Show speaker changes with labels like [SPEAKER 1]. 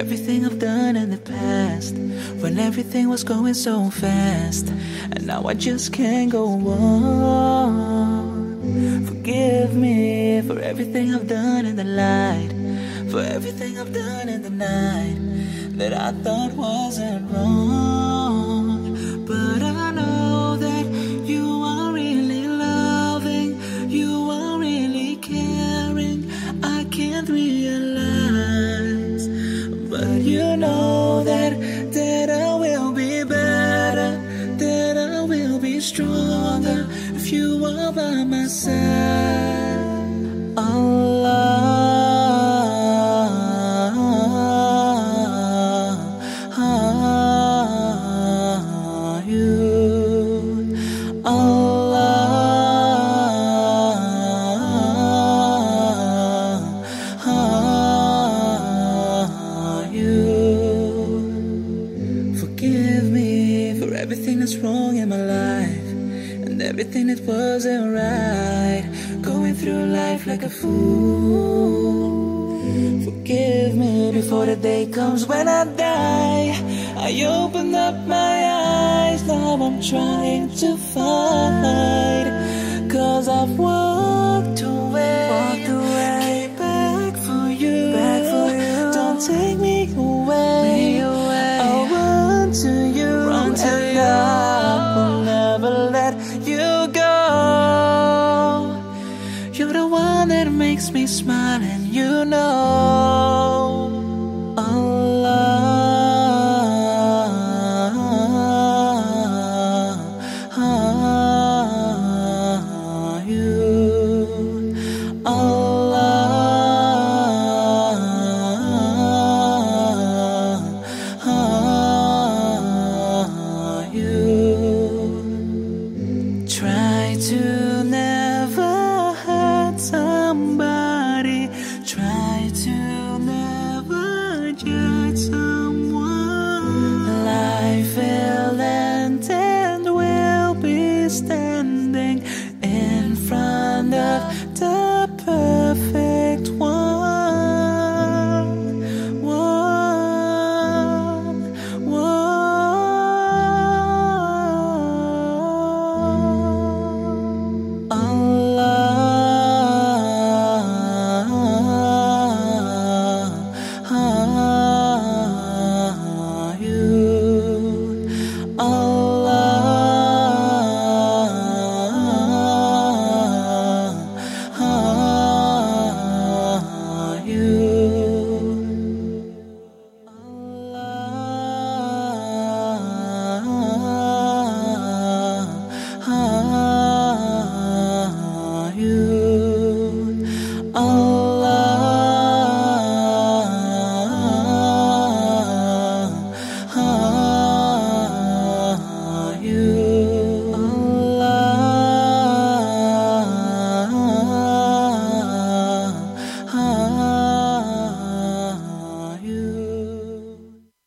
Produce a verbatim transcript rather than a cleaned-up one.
[SPEAKER 1] everything I've done in the past, when everything was going so fast, and now I just can't go on. Forgive me for everything I've done in the light, for everything I've done in the night that I thought wasn't wrong. But I know that you are really loving, you are really caring. I can't realize, but you know that that I will be better, that I will be stronger if you are by my side. Allah, everything that's wrong in my life, and everything that wasn't right, going through life like a fool. Forgive me before the day comes when I die. I opened up my eyes, now I'm trying to fight, 'cause I've walked away, walked away. Came back for you, back for you. Don't take me away, me away. I'll run to you, run to you. I will never let you go. You're the one that makes me smile, and you